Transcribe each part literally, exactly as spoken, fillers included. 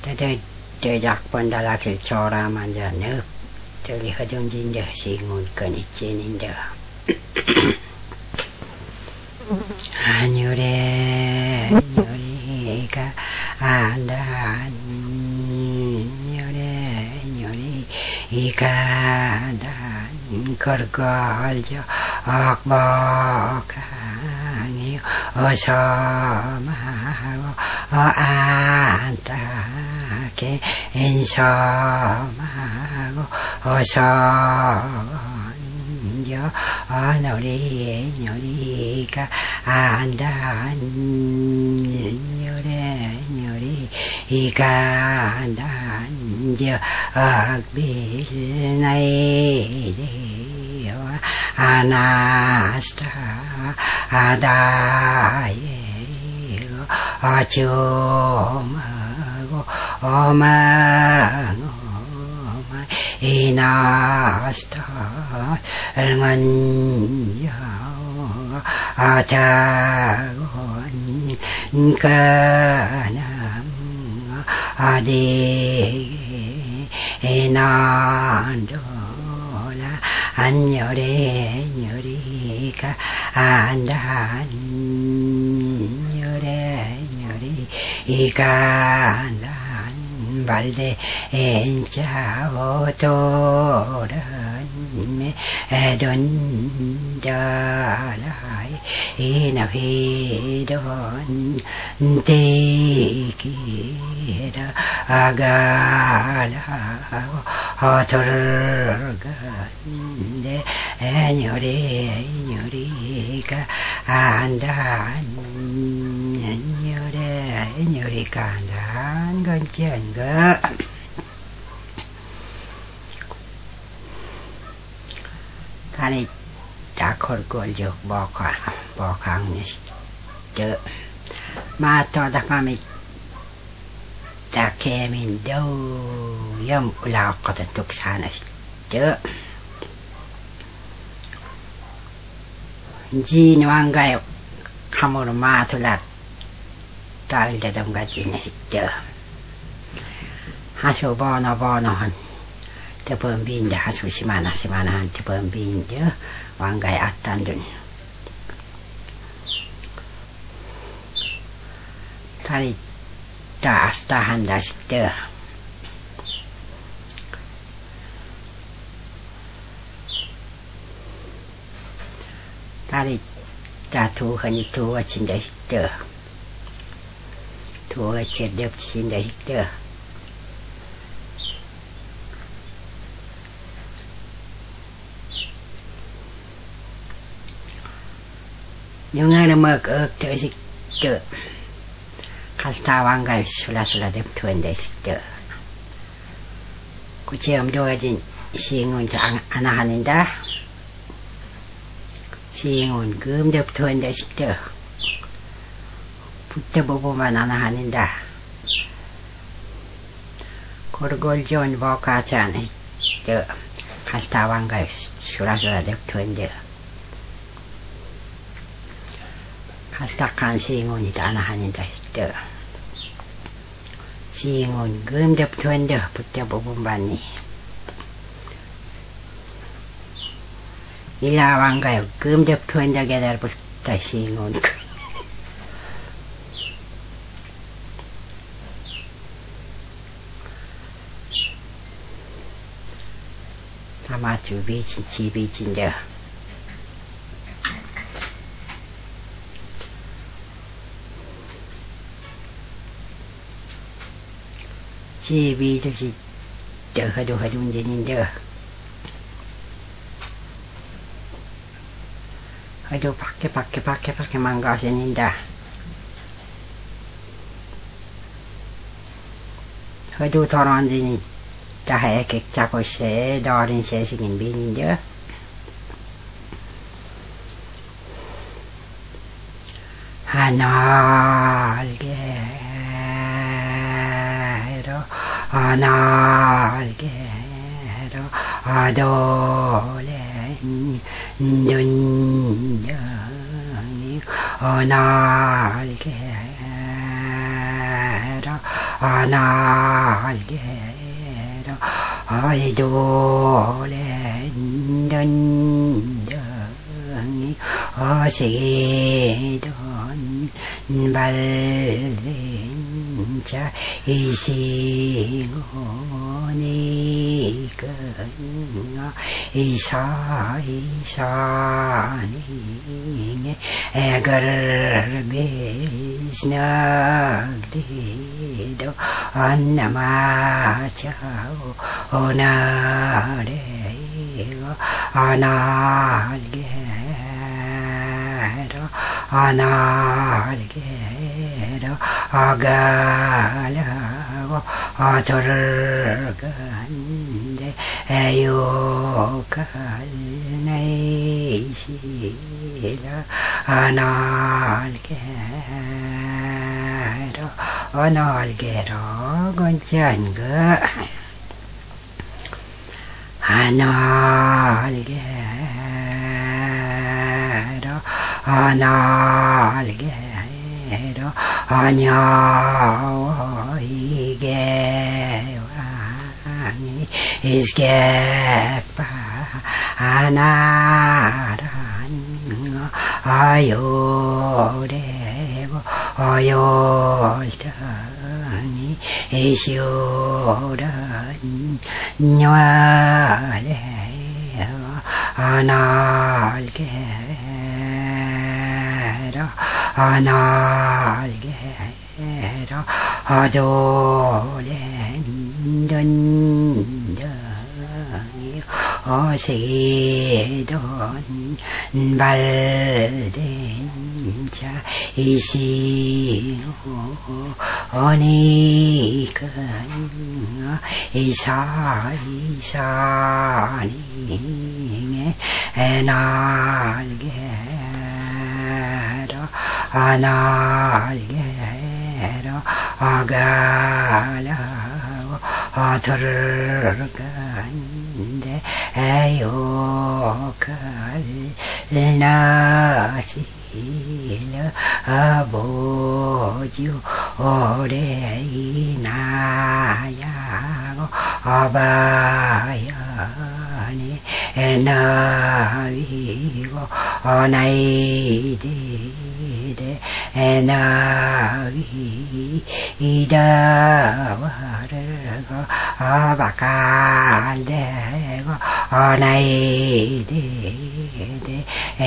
Tôi tôi giặc bọn đã là cái cho ra mà giờ nước tôi đi hơi đông chín giờ xì ngôn cần ít trên in giờ à nhiều đê nhiều đi cả à đã nhiều đê nhiều đi cả đã cờ cờ cho ọc bọc nhiều ở sao mà ở an ta cái in sao mà ở sao gió ở nào đi nhau đi cả an đã nhiều đấy nhiều đi cả an đã giờ ở bên này đi anasta adaye achom oma inasta elmanya atagon kanam adi enandola anyore nyurika andan nyure nyuri ikandan balde encha otoran me edon dalai inahi don tekira agala otorgande nyuri nyurika andan nyure nyurika andan ganjenga kali takor goljok bokar bokang ni je ma to da kami ta kemin do yam ula qata tuk sana je ji nwangay kamor ma tulat dal da dam gaji ni je haso bono bono han te pembin da haso simana simana han te pembin je wangay atan dun kali ta astahan da sitte kali ta tu hani tu wa chin da sitte tu wa chin da chin da sitte nhưng ai mà ở chơi gì chơi khát vàng cái sula sula đẹp thuần đấy chơi cứ chơi ông đôi gì xiên cho anh anh hành đó xiên gươm đẹp thuần đấy chơi putte bobo mà anh hành đó cô gol John vào cả chán ấy chơi khát vàng cái sula sula đẹp thuần đấy takkan singon ita anahanin tayo singon gum dap tuwanda putya bubumban ni ilawang kayo gum dap tuwanda gadar putya singon tama chubichin chibichin daw chi bi cho chị chờ hơi đồ hơi đúng gì nhìn chờ hơi đồ pakai pakai pakai pakai mangga sih nhìn dah hơi đồ thoran gì nhìn ta hay cái chắc có sẽ đo lên sẽ sẽ nhìn bi nhìn chờ Hanal analgero adolen dunyani analgero 아날게로 어이도랜던 정이 어시던 발렌자 이싱오니 끈가 이사 이사닝에 애걸비스낙디도 안나마차오 오나레고 아날게로 아날게로 아가라고 아들간데 에요갈네시라 아날게로 아날게로 건짠가 아날게로 아날게로 아냐오이게 왕이 이스게빠 아나란 아요레고 아요르니 이쇼란 냐레고 아날게로 아날게로 아도렌던정이 어세던 발렌자 이시오 어니근 이사 이사닝에 에날게로 아날게로 아가라고 아들간데 에요갈나시려 아보주 오래이나야고 아바야니 에나위고 어나이디데 에나위 이다와르고 아바칼데고 어나이디데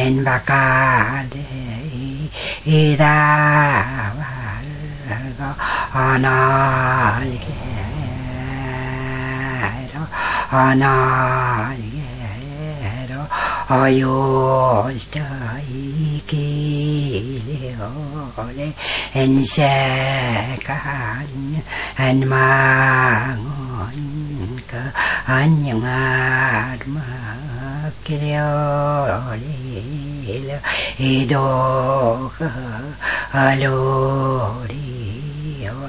엔바칼데 이다와르고 어날게로 어날게로 어요자이기레오레 엔세간 안망온 그 안녕하르마키레오레 이도그 알로리와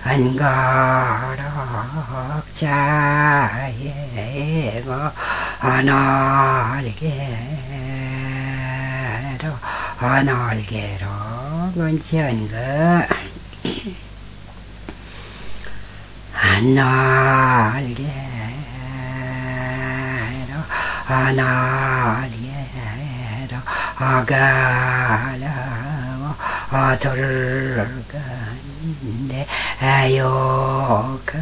안가락자예고 아날게로 아날게로 건천가 아날게로 아날게로 아가라고 아들간데 아요갈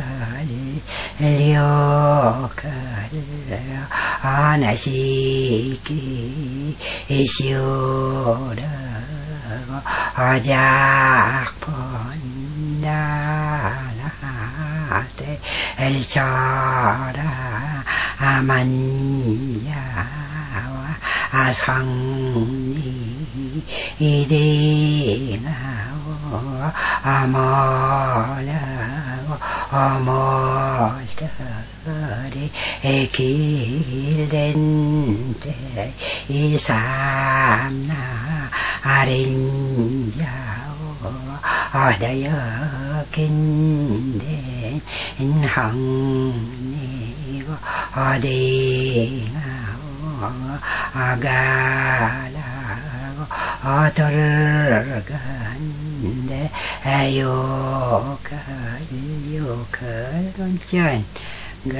려갈 아나시기 이시오라고 아작본다나테 엘차라 아만야와 아상니 이디나오 아몰라고 아몰다리 에길덴데 이삼나 아린자오 어다여긴데 인항니고 어디가오 아가라고 어들간 내 요걸 요걸 건전 그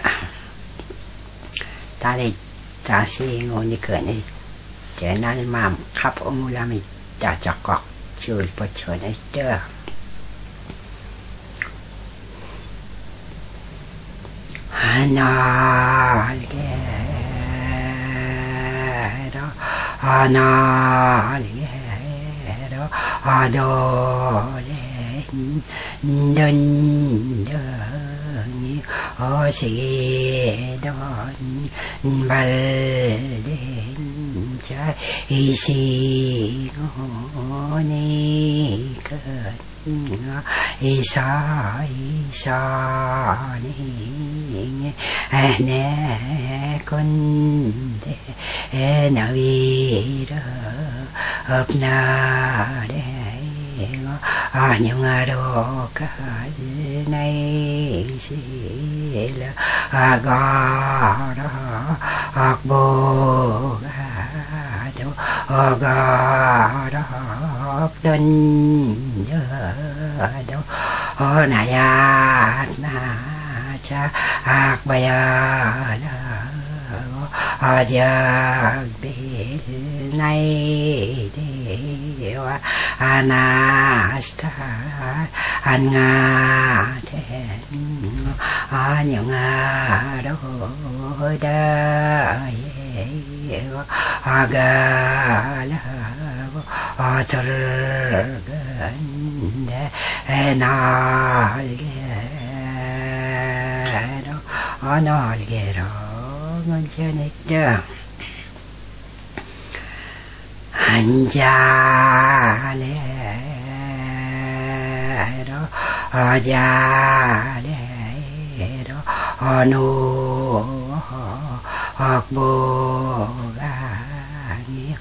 다리 다시 오니 그네 제 날 마음 가보물함이 짜적꼭 줄 붙여냈다. 하늘개로 하늘개로 아도렌 든든히 어시던 발된 자 이시오니 이사 이사니 내 건데 나위로 없나래 안녕하러 갈나이시라 아가라 악보가도 아가라 던져도 어나야 나자 악바야라 어적빌 나이대와 아나스타 안가된 안녕하로 다예고 아가라고 어들건데 날개로 날개로 건져냈다. 한자래로 어자래로 어느 억보가니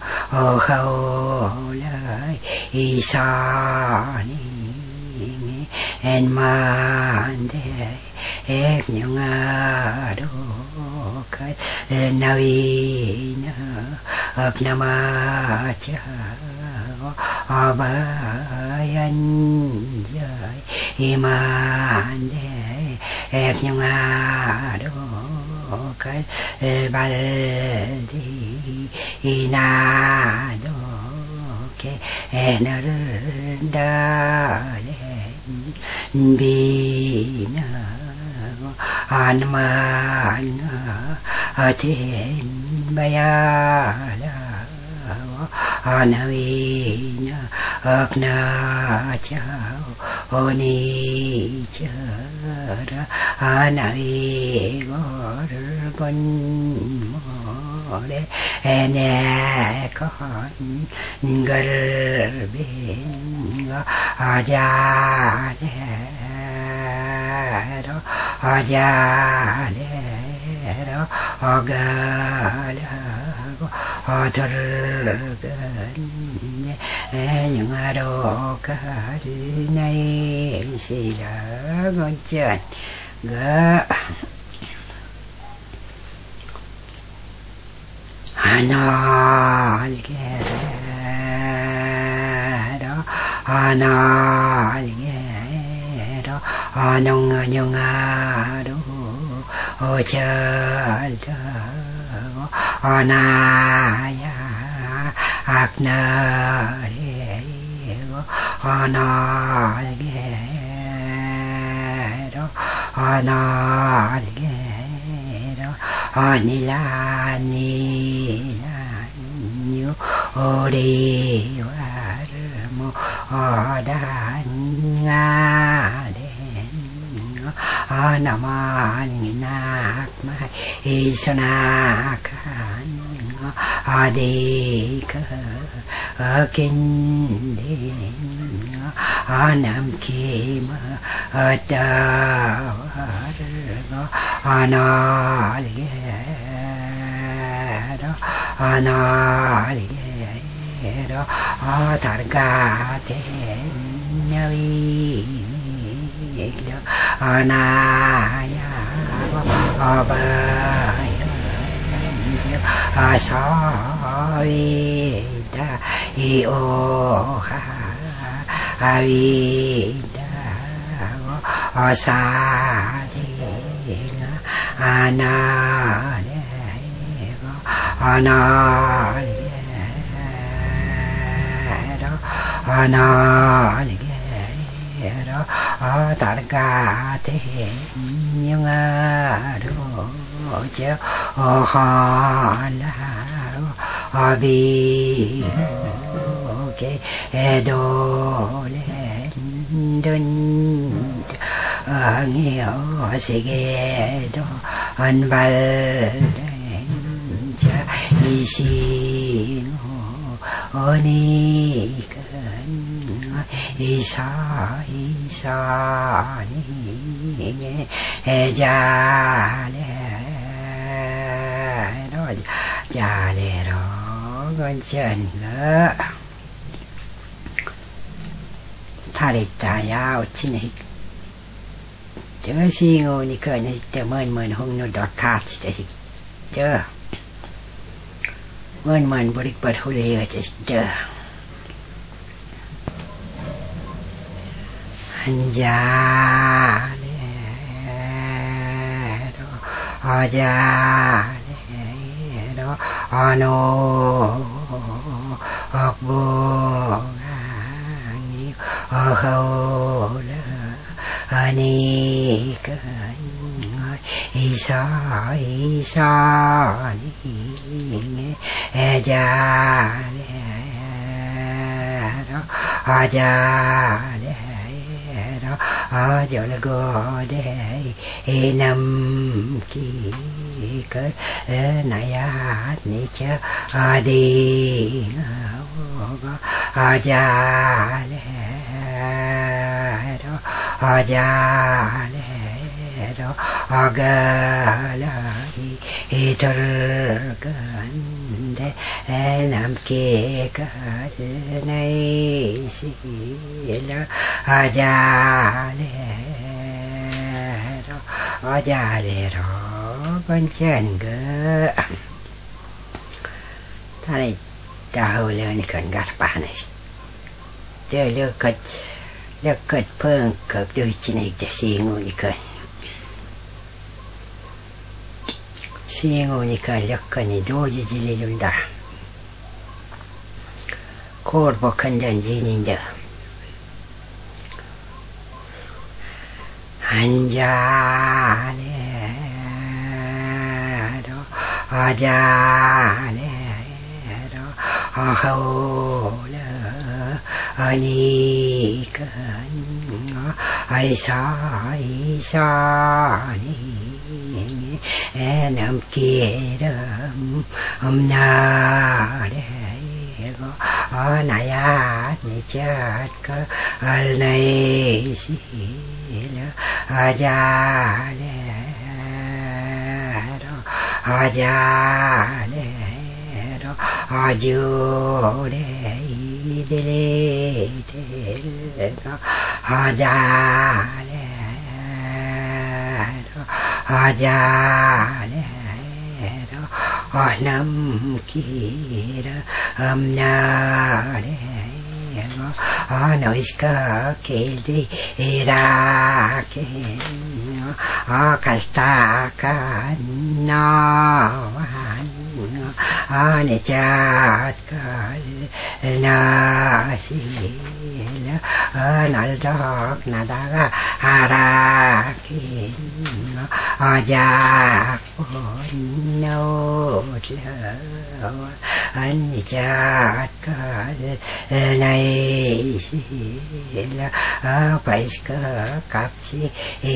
어허울의 이산이 엔만대 액령하로 나위나 억나마자 어바얀자 이만대 액령하로 발디 이나도 너를 다렌 비나고 안만나 아텐바야라고 아나위나 억나자오 오니저라 아나위고를 건모래 에네건 걸빈가 아자레로 아자레로 어가라고 어들건네 애녕하러 가르나이시라고 짠 가 하늘개로 하늘개로 안녕하로 어절다고 어나야 악나래고 어날개로 어날개로 어닐라니라뉴 오리와르모 어단가된 어나만이낙마 이소나간 어디가 어긴데 어남기마 어따와르고 어날개로 어날개로 어달가된 여인이로 어나야고 어바연주 어서위다 이오하 아위다고 어사리가 아나레고 아나레로 아나레로 어달가대영아로 저 어하나로 어비게 에도렌든 angio세계도 안발렌자 이신호 어니근 이사 이사니 에자레로 자레로 건전거 타리타야 오치네 저 시행오니까 이때 먼먼 홍노도 카츠 자식 저 먼먼 버릭버리 홀리어 자식 저 한자레로 어자레로 어노 억보강이 어허라 아니까 이사 이사니 에자레로 아자레로 아절고대 이남기걸 나야 니처 어디가오고 아자레로 아자레로 아가라이 이들건데 남게 가르나이시라 아자레로 아자레로 건전거 타네 다울려니까 가르바하나시 저려껏 려껏 펑컥 도이치네 시행오니까 시행오니까 려껏이 노지질해준다 골복한전진인데 한자레로 아자레로 아하오라 아니까 아이사 이사니 남기름 없나래고 나야 니자tka 알나이시라 아자레로 아자레로 아주레 이들레들가 아자레로 아자레로 남기라 없나래고 너희가 길디 이라게 갈다가 나와 아내잣갈 나시라 날덕 나다가 하라긴 어작본 노tlö와 아내잣갈 나이시라 바이스가 값지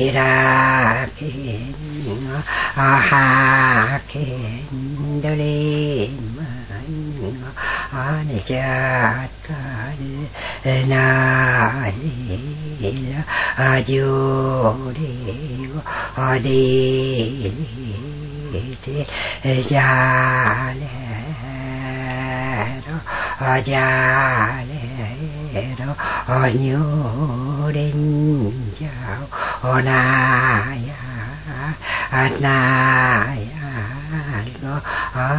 이라긴 아하긴 들리만 아내잣갈 나시라 아주리고 어디리지 자레로 어자레로 어뉴린자오 어나야 아나야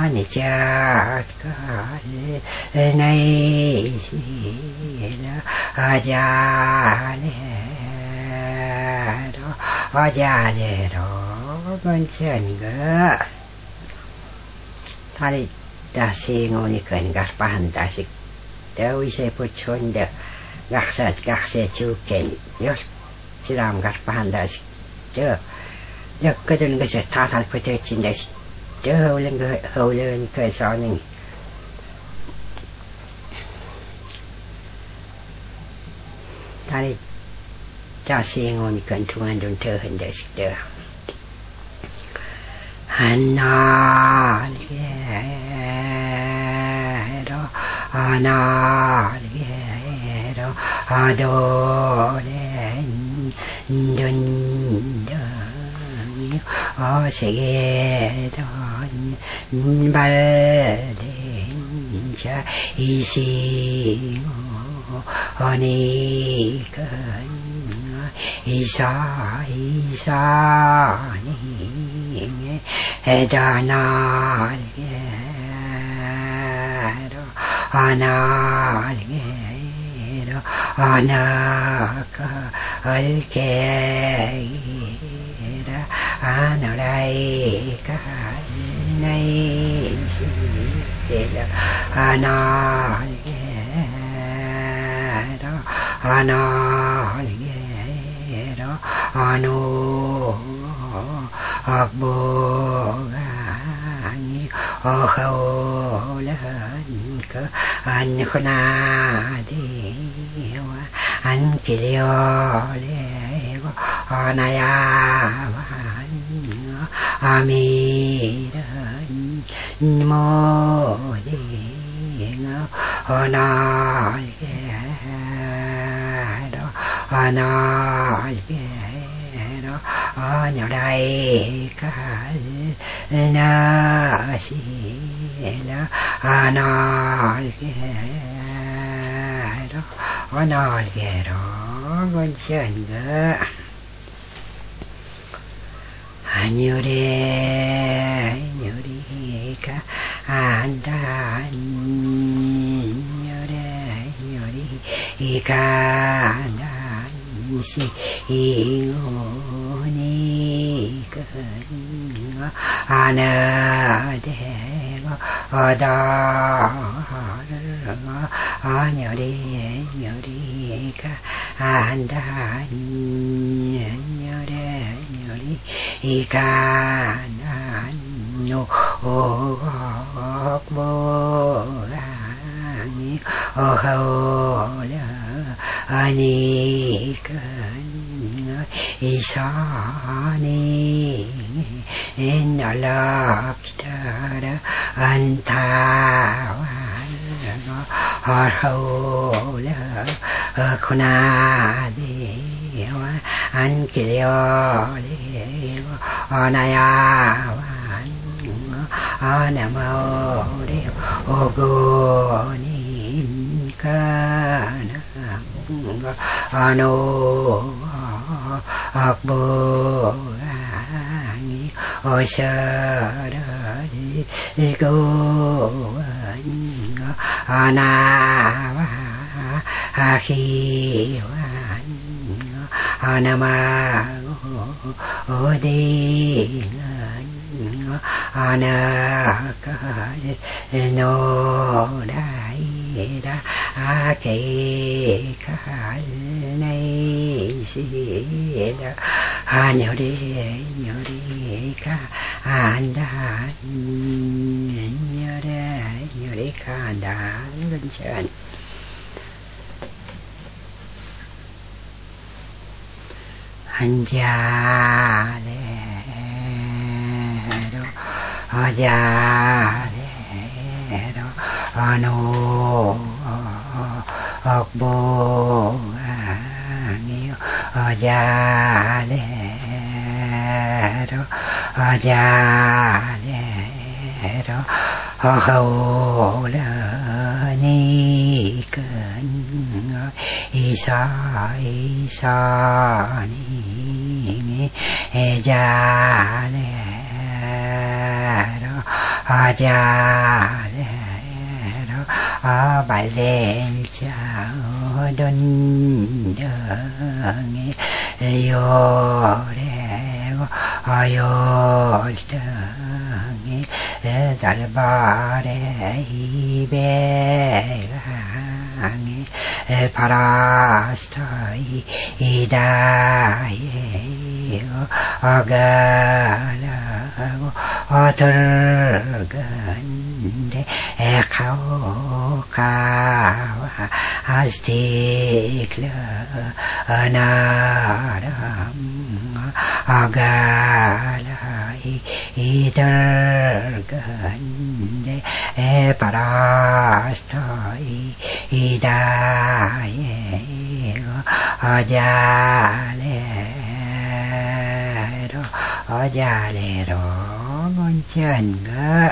아니자갈 나이시라 어자레로 어자레로 건천거 다리 다시 오니까 garpahantasik teuise putsuinde gaksat gakse chuken jos silam garpahantasik teu yakkedun gese tatal putetsindas teu haulen haulen kesoning 다리 다시 오니까 동안좀 더 흔들씩 더 하나리게로 하나리게로 아도렌 둔둔 어세게던 발렌자 이시모 어니건 이사 이사니 에다날게로 아날게로 아나가 알게이라 아노라이가 나이시라 아날게 아나리게로 아노 악보가니 어허울은그 안후나디와 안길려레고 아나야완 아미른 모딩 어나게 아날게로 아녀라이갈 나시라 아날게로 아날게로 건천거 아녀레 아녀리가 안단 녀레 녀리 이가 시 이오니건 아나대고 어다르가 아녀리 녀리가 안단 녀레 녀리 이가 난노 오곡보라니 어허라 아니건 이산이 날라기다라 안타와가 하울라 고나디와 안길려리고 어나야완 아나마오리 오고니까나 아노 악보랑이 어셔러리 고원 아나와 아히완 아나마고 어디는 아나까지 노라이라 아게갈네시라 아녀리 녀리가 안다 녀레 녀리가 안다 근전 한자레로 어자레로 어노 억보아니요 어자레로 어자레로 어허울러니건 이사 이사니 에자레로 어자레로 발된 자 어둔덩이 요래고 요등이 달발에 이배강이 파라스타이 이다예 어가라고 어들건데 에카오카와 아스티클 어나람 어가라이 이들건데 에파라스타이 이다예 어자레로 어자레로 문천가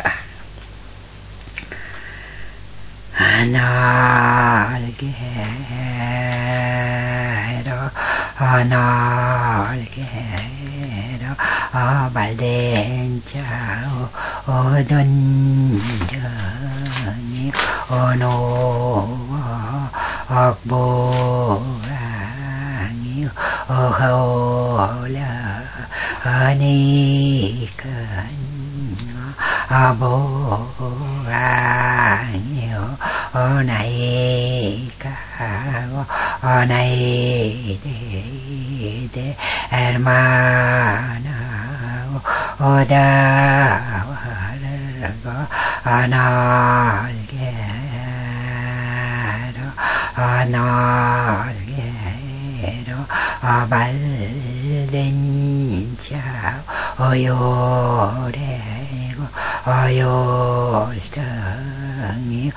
아날게로 아날게로 아발된 자오 어둔전이 어노와 억보랑이 어허라 아니건 아보랑이요 어나이가고 어나이데데 에르마나고 어다와르고 아날게로 아날게로 아발된 자 어요래고 어요등이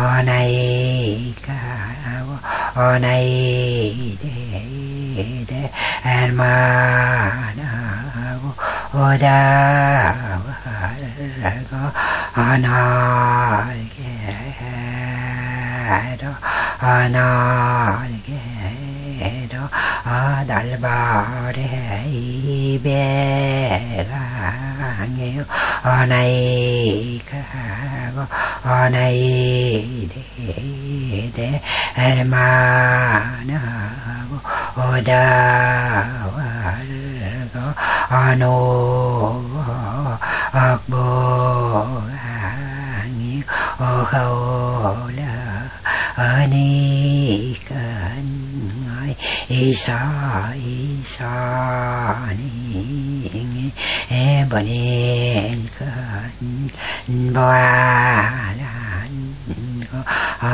어나이가고 어나이데데 에르마나고 어다와르고 아날게로 아날게로 아달바레 이배강이요 어나이가고 어나이데데 에르마나고 어다와르고 아노 악보강이 어하오라 아니건 이사 이사니 에버닌 건 보아란고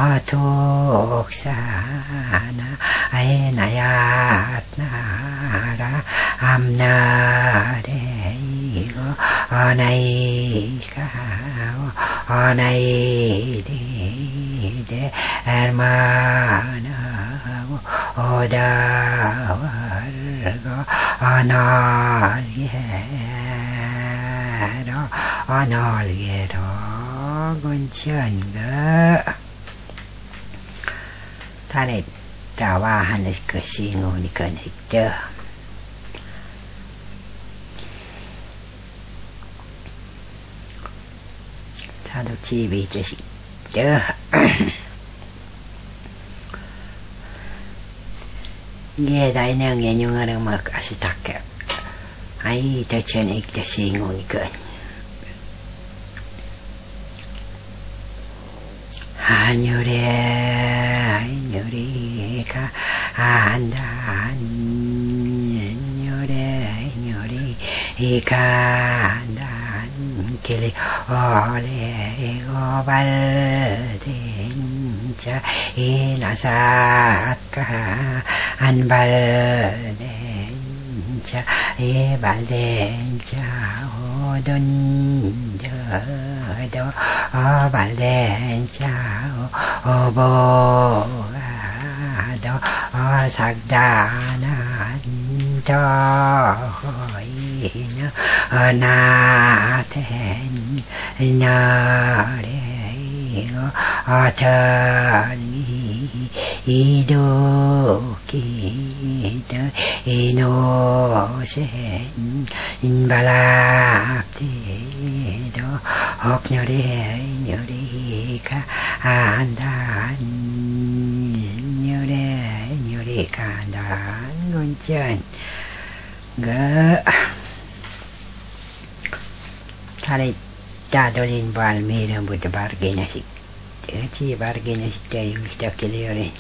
아톡사나 아에나야나라 암나래이고 어나이가고 어나이디데 에르마나고 오다와르고 어날게로 어날게로 군천가 타네 자와 하는 것이 노니까 냈죠. 자도 집이 있으시죠. nghe đại năng nghe nhung ở mà cả sự thật cả ai ta chân ít ta xì ngồi cơn hà nhớ đi nhớ đi cả anh đã nhớ đi nhớ đi cả anh đã kêu ole go bal đến cha inasat cả anh bal đến cha e bal đến cha ô đun đơ đô ô bal đến cha ô bô đô ô sắc đà na cho hỏi nhớ na thẹn nhớ để ô thân ido kita innocent balapti do hok nyori nyori ka 안단 요래 요리가 난 군전 그 살이 따돌린 발미름부터 바르게나식 저치 바르게나식 때 유시작길이요래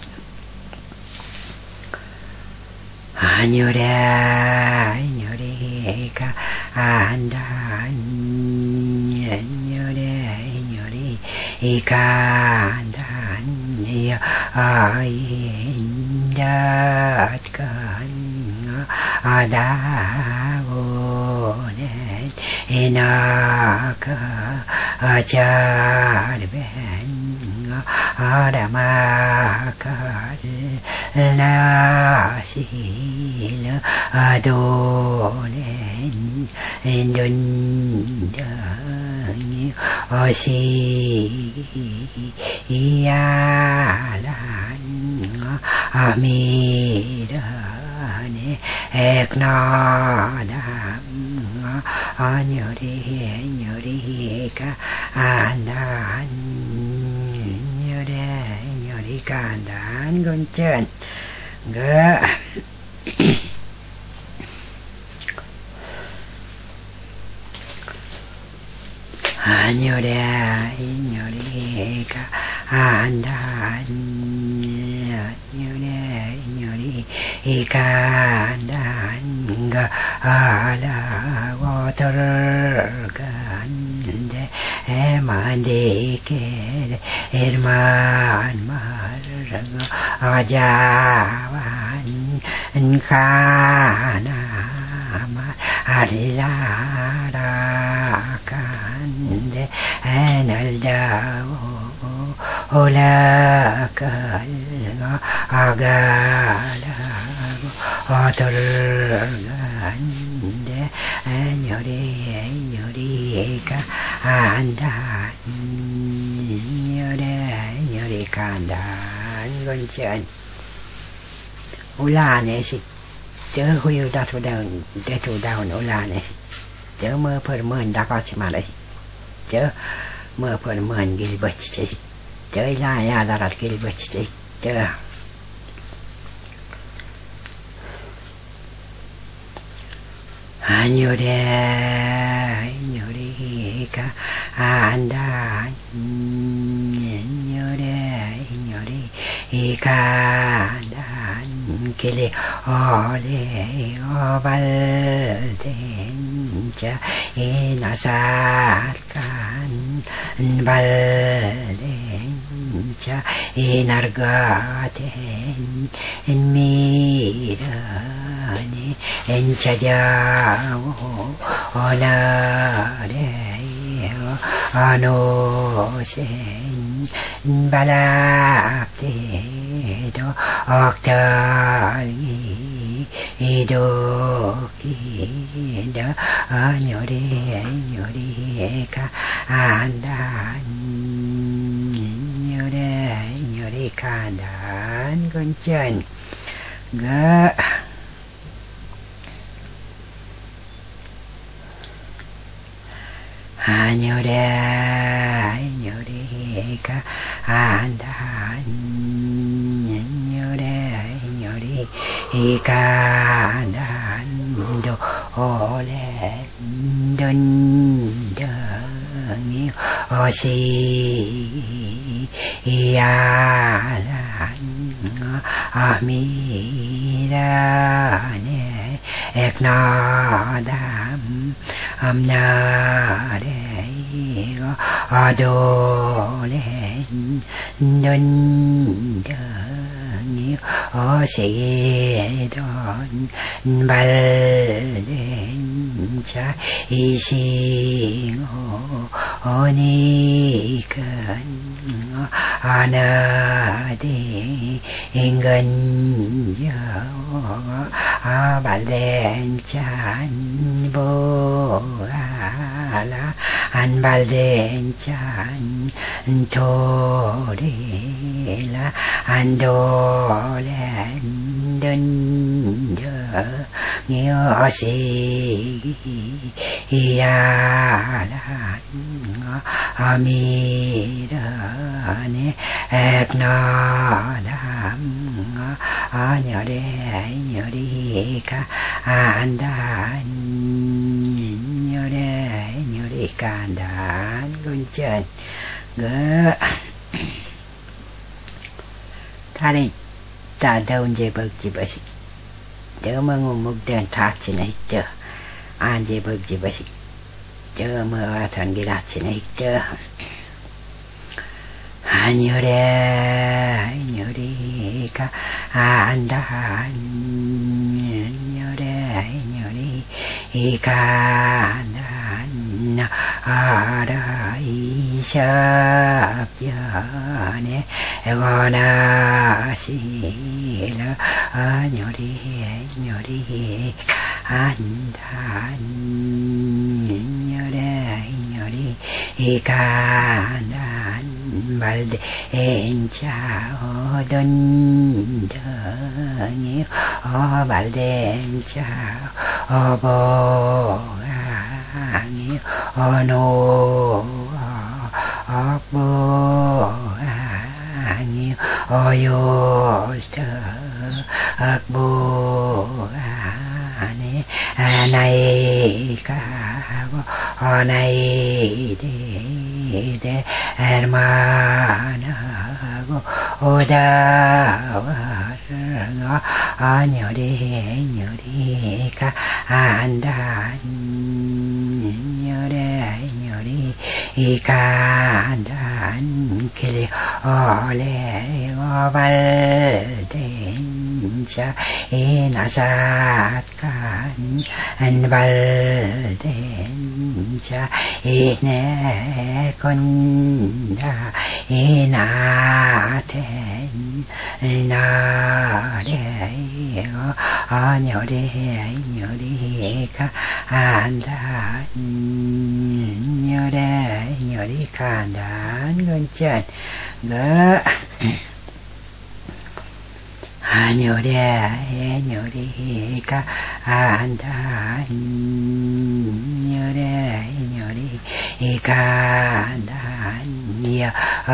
아뇨래 아뇨래가 안단 아뇨래 아뇨래가 안단 아인닷간 아다고는 에나가 아자르벤 아라마갈 나실 아도는 눈덩이 어시야란 아미라네 액나담 아녀리 녀리가 안단 녀래 녀리가 안단 건전 그 아녀래 녀리가 안단 녀래 녀리가 안단 가 알아고 들어간데 에만디게 에르만 말르고 아자완 가나마 아리라라간데 에날다오 올라갈고 아가라고 어들어간데 녀리 녀리가 안단 녀래 녀리가 안단 건전 올라내식 저 후유다 도다운 대도다운 올라내식 저 뭐 벌면 나가지 말아요 저 뭐 벌면 길버치지 저 라야다라 길버치지 저 아뇨래 녀리가 안단 녀래 녀리가 안단 길이 오래 오발된 자 이나살간 발된 자 이날가 된 미련이 엔차자오 오나래요 아노센 발악대도 억달기 이도기다 아뇨래 뇨리가 안단 뇨래 뇨리가 안단 건전 그 아뇨래 뇨리가 안단 뇨래 뇨리가 안단도 오래 눈덩이 어시야란 아미라네 액나담 암나래이고 아도렌 눈덩이 어시던 발된 자 이싱오 어니근 아나디 인근여 아발된 잔 보아라 안발된 잔 도리라 안도렌 든저 이야란 아미라네 액나담 아녀레 녀리가 안단 녀레 녀리가 안단 군전 그 다리 ta đâu về bậc chỉ bậc chớ mơ ngủ mục đen thắt chỉ này chớ an về bậc chỉ bậc chớ mơ thần cái đặt chỉ này chớ an nhớ đây nhớ đi cả an đã nhớ đây nhớ đi cả an à đây sắp giờ nè gọi là xí là nhớ đi nhớ đi an an nhớ đây nhớ đi cả an bal đen chào đơn thơ nhiều ô bal đen chào ô bồ nhiều ô nô ô bồ nhiều ô yo tơ ác bồ nè này cả ô này đi de hermana oda varga nhớ đi nhớ đi cả anda nhớ đi nhớ đi cả anda kili ole oval den cha inasat kan anval den cha ine con da ina ten na de a nhớ đi nhớ đi cả an đã nhớ đi nhớ đi cả đã ngân chân gỡ a nhớ đi nhớ đi cả an đã nhớ đi nhớ đi cả đã nhớ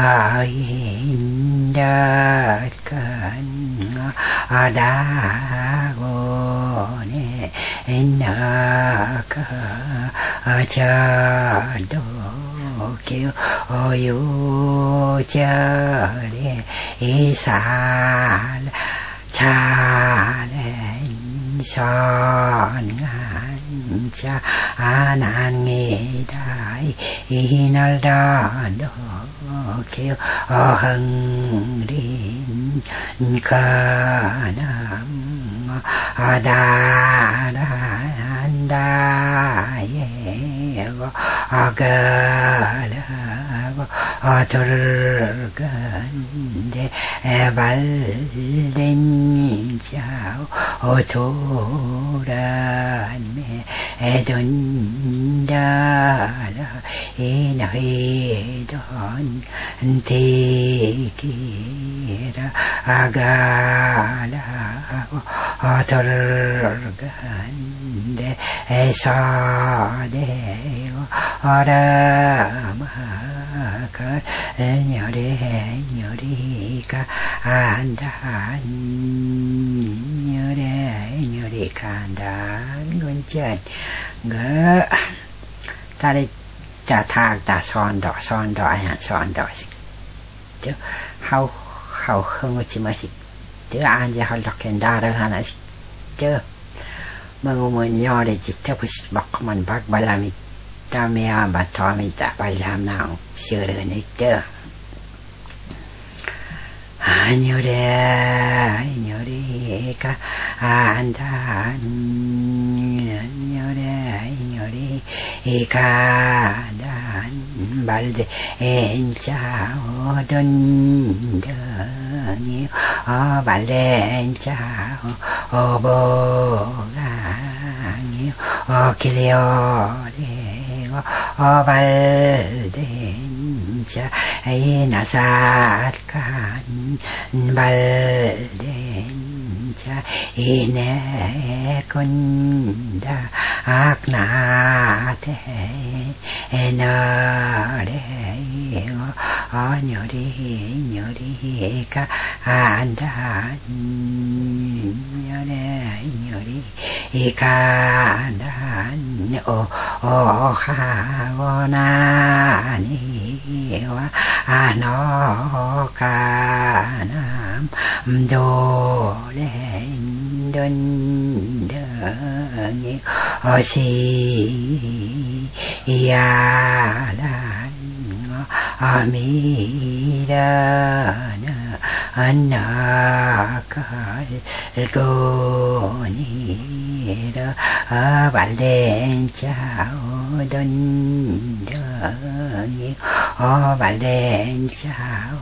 in đất cần a đã go ne na ka a cha do kêu oyu cha de isa cha lên son ngan cha anan nghe đại inal da do kêu o hằng din ca nam a da da da ye go a ga la go a tur gan de val den chao o thu dan me e dun da la e na he don ti ki ra a ga la a tur gan de e sa de a ra ma ka nhớ đi nhớ đi cả an đã nhớ đi nhớ đi cả đã ngân chân ngỡ ta đi trả thang ta son đỏ son đỏ hả son đỏ chứ hao hao không có chỉ mà chỉ chứ an giờ họ lọc hiện đa đó hả chứ mà ngồi nhỏ để chỉ theo cái bọc mình bác bà làm ta mẹ bà thọ mình ta bà làm nào sửa được này chứ à nhớ đi nhớ đi cả an đã nhớ đi nhớ đi cả đã bal de en chao đơn thơ nhiều o bal de en chao o bo ga nhiều o kilio de o bal de cha ai na sát kan bal de 자 이내 군다 악나대 너래 어녀리 녀리가 안다 녀래 녀리가 난 오하고나니와 아노가 남도랜던덩이 어시야란 아미라나 안나갈고니라 발렌차오던덩이 어발렌차오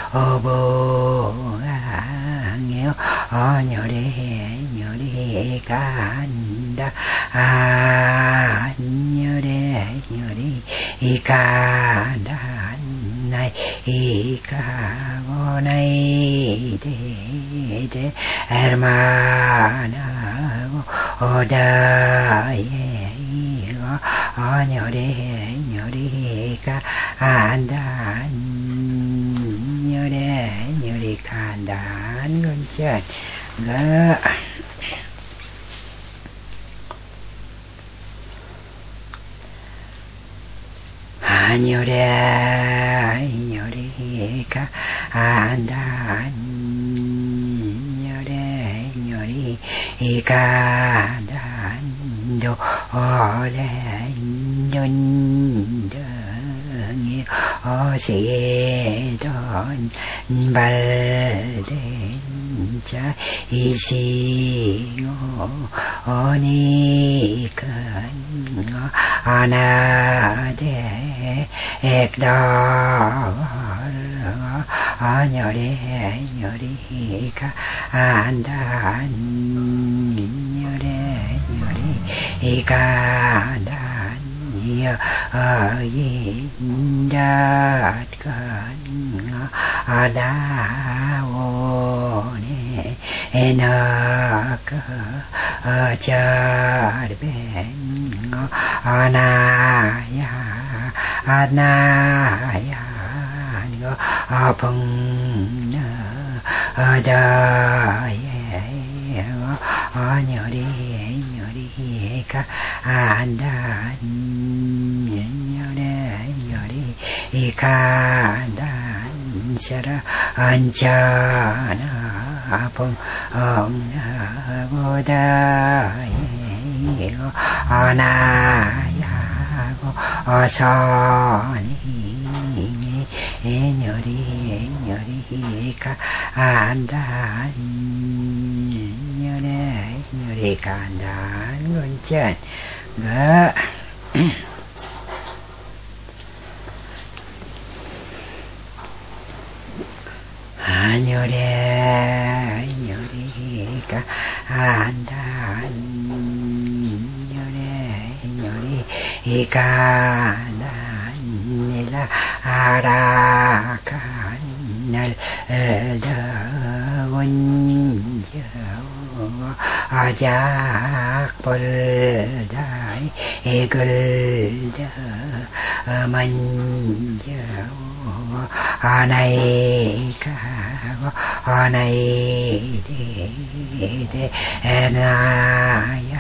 어보앙요 어녀래 녀리 간다 안녀래 녀리 이간다 나이 이가고나이 데데 에르마나고 오다예 이거 어녀래 녀리가 안다 녀래 녀리가 안다 건전 거 아녀래 녀리가 안다 녀래 녀리가 안다 오래 년덩이 어세던 발된자 이시오 어니근 아나대 액달 아녀래 녀리가 안다 녀래 녀리가 안다 여인닷건 아다오네 에너가 어절벤 아나야 아나야 아펑나 어다예 어녀리 녀리가 안다 녀래 녀리가 안다 셔라 안자나 아펑나보다예 아나야고 어서니 녀리 녀리가 안다 녀래 녀리가 안다 건전 거 아녀래 녀리가 안다 녀래 녀리가 안다 닐라 아라간날 더운여 아작벌다이 애글더 만여 아나이가고 아나이데데 에나야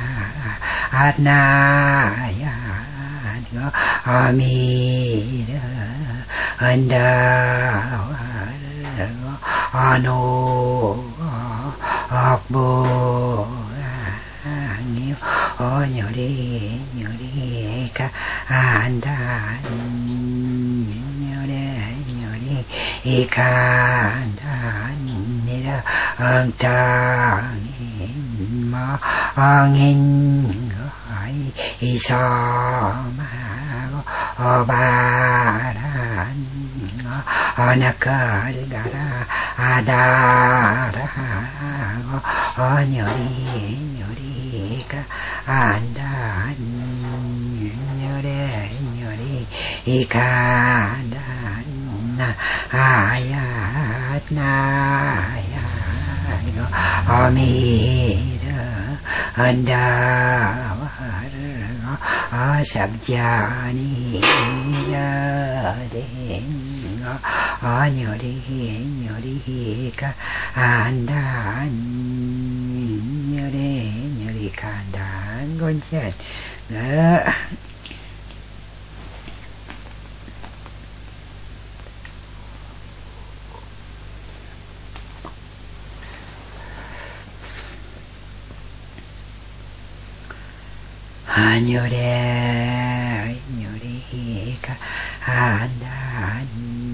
아나야 아미라 안다와르고 아노 악보아니요 어녀리 녀리가 안다 녀래 녀리가 안다 니라 엉땅인 마엉인 거이 이섬하고 어바란 어나걸가라 아다라고 어녀리 녀리가 안다 녀래 녀리가 안다 나야 나야 Amira Andavara Asabjani Radenga Anyori Nyori Ka Andan Nyori Nyori Kandan Gonjet Anyore Nyori Ka Andan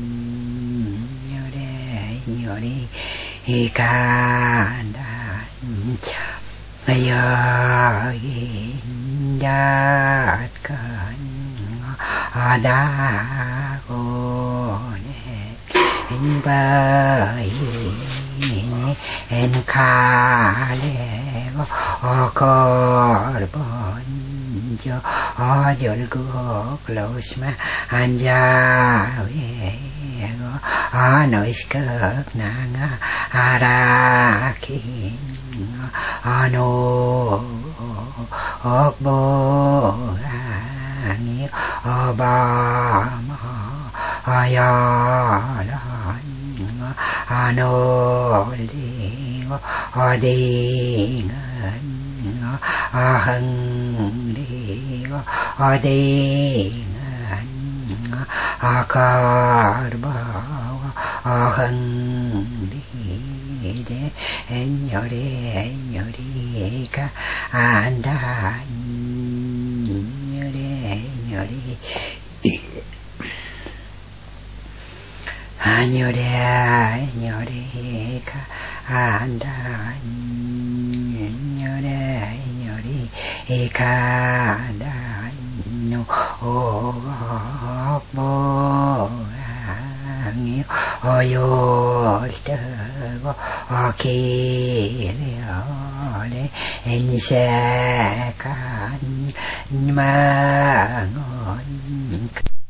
Nyore Nyori Ka Andan Ayagin Dat Kan Adagone En Baini En Kalevo Okorbon Jo Ojolgo Klosma Anjavego Anoiskak Nanga Arakin Ano Okbo Angi Obama Ayalan Anoligo Odingan Ahangligo Odingan Akarbawa Ahanglide Enyore Enyore Ka Andan Nyore Nyore Anyore Anyore Ka Andan Nyore Nyore Ka Andan No Okbo Angi Oyortego Okiriole Ensekan Mangon